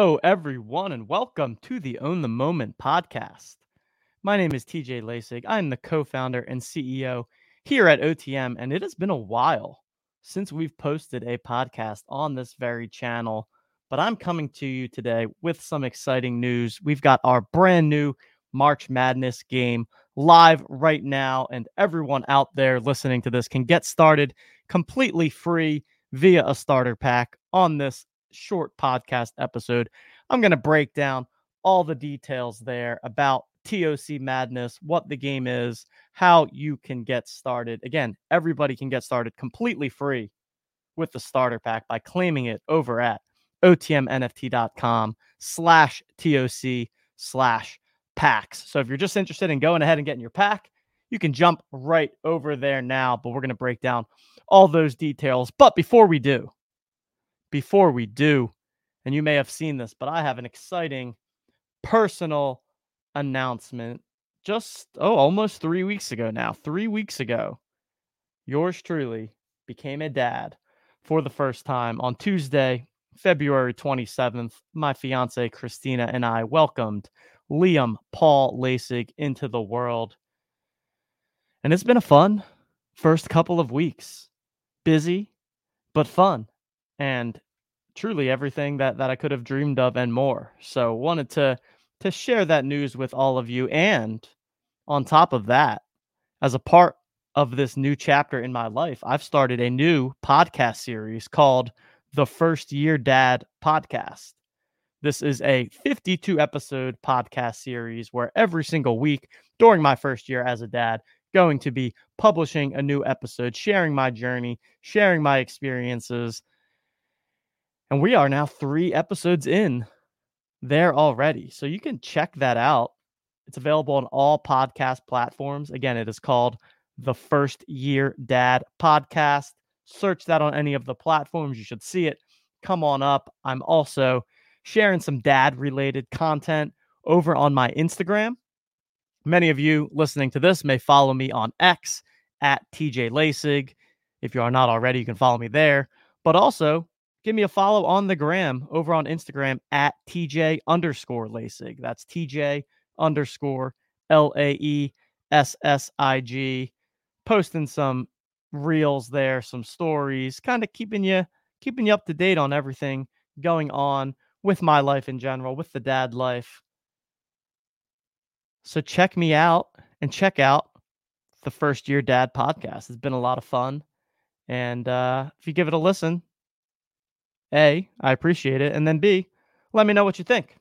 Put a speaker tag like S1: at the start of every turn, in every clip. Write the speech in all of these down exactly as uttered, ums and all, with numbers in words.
S1: Hello, everyone, and welcome to the Own the Moment podcast. My name is T J Lasig. I'm the co founder and C E O here at O T M, and it has been a while since we've posted a podcast on this very channel. But I'm coming to you today with some exciting news. We've got our brand new March Madness game live right now, and everyone out there listening to this can get started completely free via a starter pack on this short podcast episode. I'm going to break down all the details there about T O C Madness, what the game is, how you can get started. Again, everybody can get started completely free with the starter pack by claiming it over at otmnft.com slash TOC slash packs. So if you're just interested in going ahead and getting your pack, you can jump right over there now, but we're going to break down all those details. But before we do, before we do, and you may have seen this, but I have an exciting personal announcement just, oh, almost three weeks ago now. Three weeks ago, yours truly became a dad for the first time. On Tuesday, February twenty-seventh, my fiance, Christina, and I welcomed Liam Paul Lasig into the world. And it's been a fun first couple of weeks. Busy, but fun. And truly everything that, that I could have dreamed of and more. So wanted to to share that news with all of you. And on top of that, as a part of this new chapter in my life, I've started a new podcast series called the First Year Dad Podcast. This is a fifty-two episode podcast series where every single week during my first year as a dad, going to be publishing a new episode, sharing my journey, sharing my experiences. And we are now three episodes in there already. So you can check that out. It's available on all podcast platforms. Again, it is called the First Year Dad Podcast. Search that on any of the platforms. You should see it. Come on up. I'm also sharing some dad related content over on my Instagram. Many of you listening to this may follow me on X at T J Lasig. If you are not already, you can follow me there. But also, give me a follow on the gram over on Instagram at T J underscore Lasig. That's T J underscore L A E S S I G. Posting some reels there, some stories, kind of keeping you keeping you up to date on everything going on with my life in general, with the dad life. So check me out and check out the First Year Dad Podcast. It's been a lot of fun. And uh, if you give it a listen, A, I appreciate it. And then B, let me know what you think.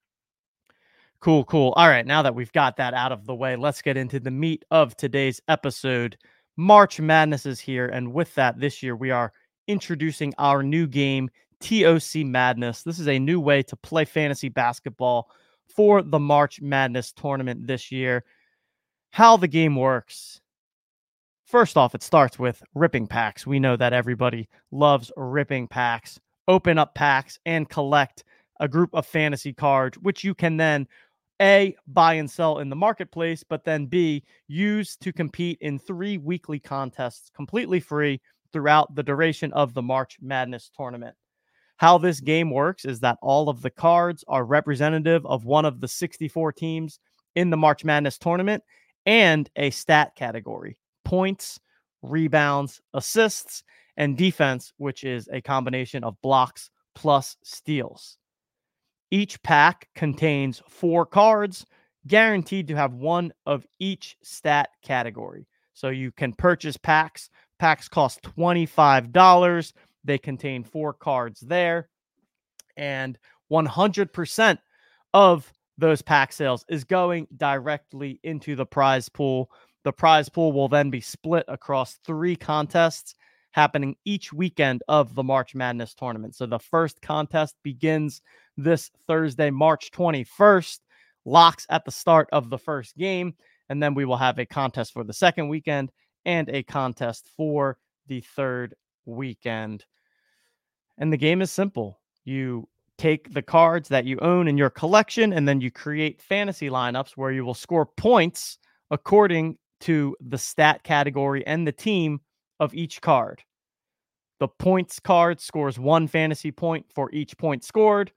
S1: Cool, cool. All right, now that we've got that out of the way, let's get into the meat of today's episode. March Madness is here. And with that, this year we are introducing our new game, T O C Madness. This is a new way to play fantasy basketball for the March Madness tournament this year. How the game works. First off, it starts with ripping packs. We know that everybody loves ripping packs. Open up packs and collect a group of fantasy cards, which you can then A, buy and sell in the marketplace, but then B, use to compete in three weekly contests completely free throughout the duration of the March Madness tournament. How this game works is that all of the cards are representative of one of the sixty-four teams in the March Madness tournament and a stat category: points, rebounds, assists, and defense, which is a combination of blocks plus steals. Each pack contains four cards, guaranteed to have one of each stat category. So you can purchase packs. Packs cost twenty-five dollars. They contain four cards there. And one hundred percent of those pack sales is going directly into the prize pool. The prize pool will then be split across three contests happening each weekend of the March Madness tournament. So the first contest begins this Thursday, March twenty-first, locks at the start of the first game. And then we will have a contest for the second weekend and a contest for the third weekend. And the game is simple. You take the cards that you own in your collection, and then you create fantasy lineups where you will score points according to the stat category and the team of each card. The points card scores one fantasy point for each point scored.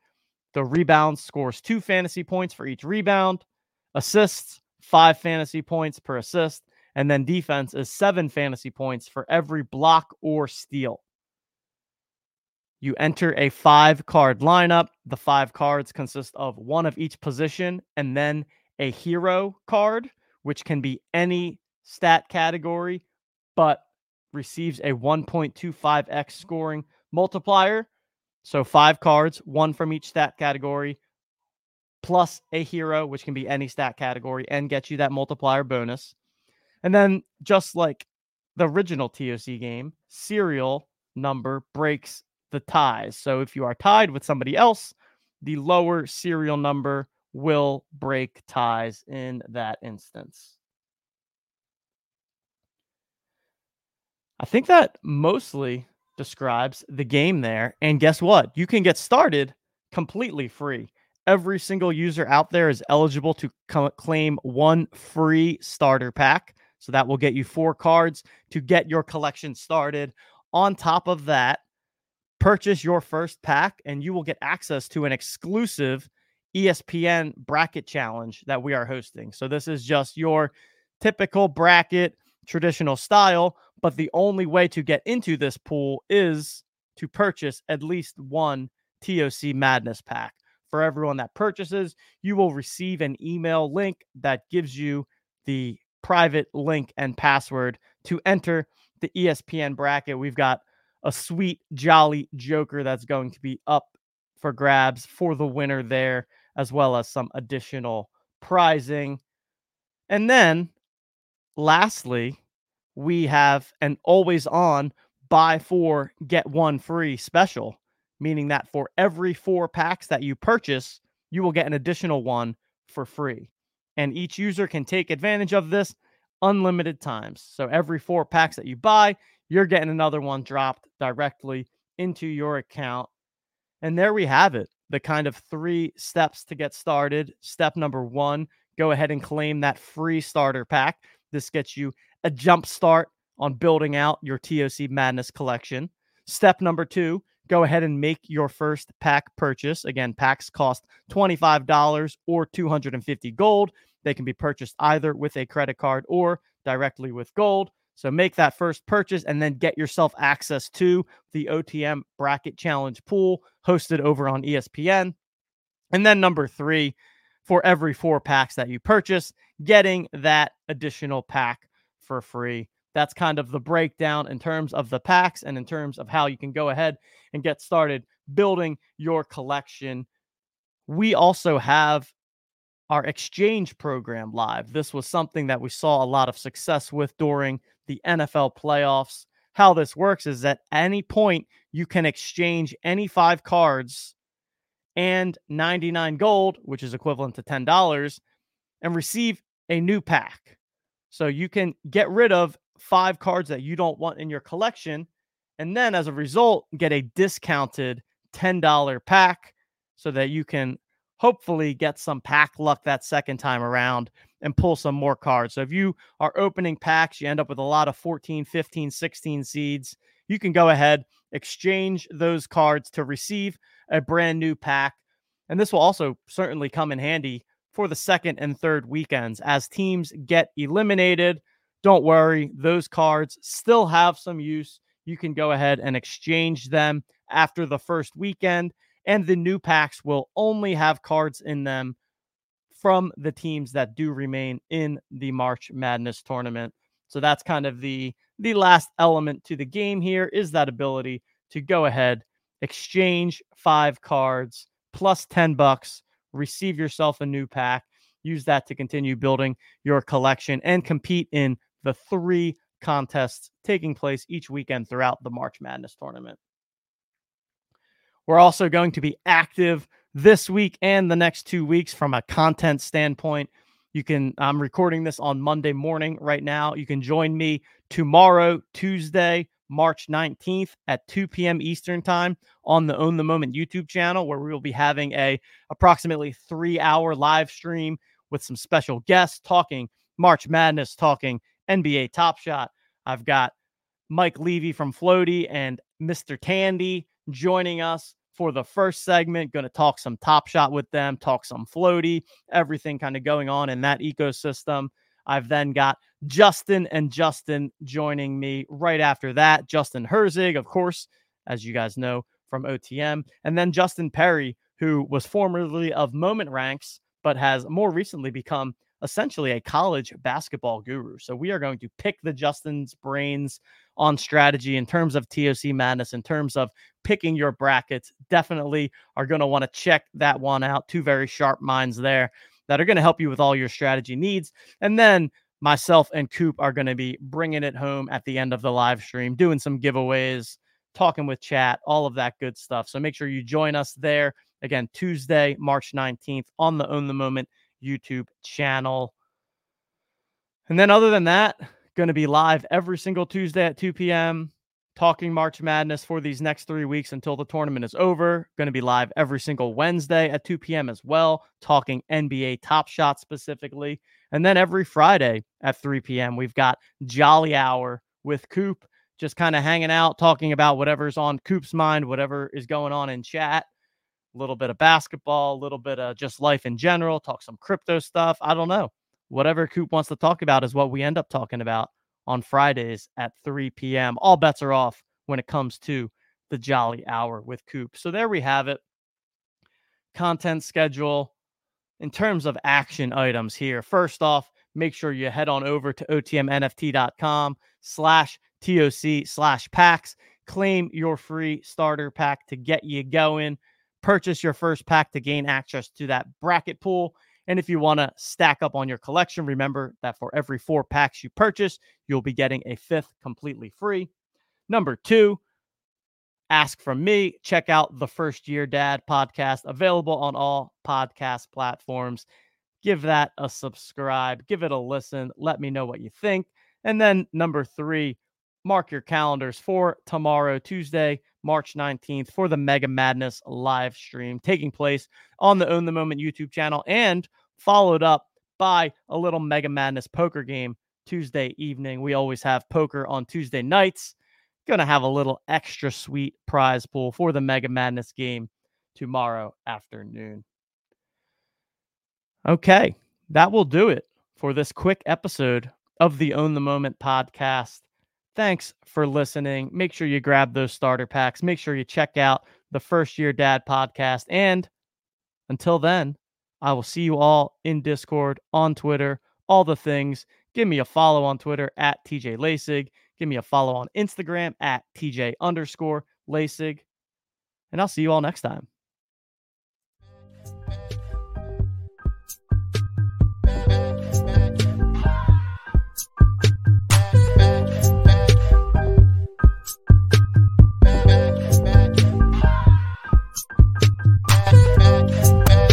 S1: The rebound scores two fantasy points for each rebound. Assists, five fantasy points per assist. And then defense is seven fantasy points for every block or steal. You enter a five-card lineup. The five cards consist of one of each position and then a hero card, which can be any stat category, but receives a one point two five x scoring multiplier. So five cards, one from each stat category, plus a hero, which can be any stat category, and get you that multiplier bonus. And then, just like the original T O C game, serial number breaks the ties. So if you are tied with somebody else, the lower serial number will break ties in that instance. I think that mostly describes the game there. And guess what? You can get started completely free. Every single user out there is eligible to co- claim one free starter pack. So that will get you four cards to get your collection started. On top of that, purchase your first pack and you will get access to an exclusive E S P N bracket challenge that we are hosting. So this is just your typical bracket, traditional style, but the only way to get into this pool is to purchase at least one T O C Madness pack. For everyone that purchases, you will receive an email link that gives you the private link and password to enter the E S P N bracket. We've got a sweet, jolly Joker that's going to be up for grabs for the winner there, as well as some additional prizing. And then, lastly, we have an always on buy four, get one free special, meaning that for every four packs that you purchase, you will get an additional one for free. And each user can take advantage of this unlimited times. So every four packs that you buy, you're getting another one dropped directly into your account. And there we have it. The kind of three steps to get started. Step number one, go ahead and claim that free starter pack. This gets you a jump start on building out your T O C Madness collection. Step number two, go ahead and make your first pack purchase. Again, packs cost twenty-five dollars or two hundred fifty gold. They can be purchased either with a credit card or directly with gold. So make that first purchase and then get yourself access to the O T M Bracket Challenge pool hosted over on E S P N. And then number three, for every four packs that you purchase, getting that additional pack for free. That's kind of the breakdown in terms of the packs and in terms of how you can go ahead and get started building your collection. We also have our exchange program live. This was something that we saw a lot of success with during the N F L playoffs. How this works is at any point you can exchange any five cards and ninety-nine gold, which is equivalent to ten dollars, and receive a new pack. So you can get rid of five cards that you don't want in your collection, and then as a result, get a discounted ten dollars pack so that you can hopefully get some pack luck that second time around and pull some more cards. So if you are opening packs, you end up with a lot of fourteen, fifteen, sixteen seeds, you can go ahead, exchange those cards to receive a brand new pack. And this will also certainly come in handy for the second and third weekends. As teams get eliminated, don't worry, those cards still have some use. You can go ahead and exchange them after the first weekend, and the new packs will only have cards in them from the teams that do remain in the March Madness tournament. So that's kind of the, the last element to the game here, is that ability to go ahead, exchange five cards plus ten bucks, receive yourself a new pack, use that to continue building your collection and compete in the three contests taking place each weekend throughout the March Madness tournament. We're also going to be active this week and the next two weeks from a content standpoint. You can, I'm recording this on Monday morning right now. You can join me tomorrow, Tuesday, March nineteenth at two p.m. Eastern time on the Own the Moment YouTube channel, where we will be having a approximately three hour live stream with some special guests talking March Madness, talking N B A Top Shot. I've got Mike Levy from Floaty and Mister Tandy joining us for the first segment. Going to talk some Top Shot with them, talk some floaty, everything kind of going on in that ecosystem. I've then got Justin and Justin joining me right after that. Justin Herzig, of course, as you guys know from O T M. And then Justin Perry, who was formerly of Moment Ranks, but has more recently become essentially a college basketball guru. So we are going to pick the Justin's brains on strategy in terms of T O C Madness, in terms of picking your brackets. Definitely are going to want to check that one out. Two very sharp minds there that are going to help you with all your strategy needs. And then myself and Coop are going to be bringing it home at the end of the live stream, doing some giveaways, talking with chat, all of that good stuff. So make sure you join us there. Again, Tuesday, March nineteenth on the Own the Moment YouTube channel. And then other than that, going to be live every single Tuesday at two p.m. talking March Madness for these next three weeks until the tournament is over. Going to be live every single Wednesday at two p.m. as well, talking N B A Top Shot specifically. And then every Friday at three p.m., we've got Jolly Hour with Coop, just kind of hanging out, talking about whatever's on Coop's mind, whatever is going on in chat. A little bit of basketball, a little bit of just life in general, talk some crypto stuff. I don't know. Whatever Coop wants to talk about is what we end up talking about on Fridays at three p.m. All bets are off when it comes to the Jolly Hour with Coop. So there we have it. Content schedule. In terms of action items here, first off, make sure you head on over to otmnft.com slash TOC slash packs. Claim your free starter pack to get you going. Purchase your first pack to gain access to that bracket pool. And if you want to stack up on your collection, remember that for every four packs you purchase, you'll be getting a fifth completely free. Number two, ask from me. Check out the First Year Dad podcast, available on all podcast platforms. Give that a subscribe. Give it a listen. Let me know what you think. And then number three, mark your calendars for tomorrow, Tuesday, March nineteenth, for the Mega Madness live stream taking place on the Own the Moment YouTube channel and followed up by a little Mega Madness poker game Tuesday evening. We always have poker on Tuesday nights. Going to have a little extra sweet prize pool for the Mega Madness game tomorrow afternoon. Okay, that will do it for this quick episode of the Own the Moment podcast. Thanks for listening. Make sure you grab those starter packs. Make sure you check out the First Year Dad podcast. And until then, I will see you all in Discord, on Twitter, all the things. Give me a follow on Twitter at T J Lasig. Give me a follow on Instagram at T J underscore Lasig. And I'll see you all next time.